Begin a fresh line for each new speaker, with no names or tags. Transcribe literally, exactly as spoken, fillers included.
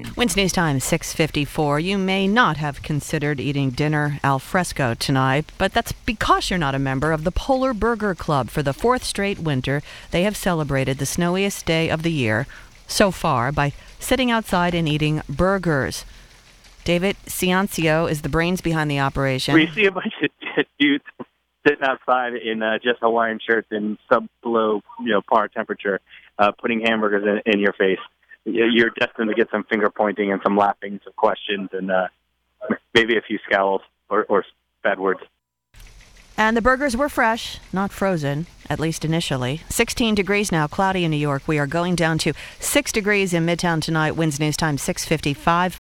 Wednesday News Time, six fifty-four. You may not have considered eating dinner al fresco tonight, but that's because you're not a member of the Polar Burger Club. For the fourth straight winter, they have celebrated the snowiest day of the year so far by sitting outside and eating burgers. David Ciancio is the brains behind the operation.
We see a bunch of dudes sitting outside in uh, just Hawaiian shirts in sub-below, you know, par temperature, uh, putting hamburgers in, in your face. You're destined to get some finger pointing and some laughing, some questions, and uh, maybe a few scowls or, or bad words.
And the burgers were fresh, not frozen, at least initially. sixteen degrees now, cloudy in New York. We are going down to six degrees in Midtown tonight. Wednesday News Time, six fifty-five.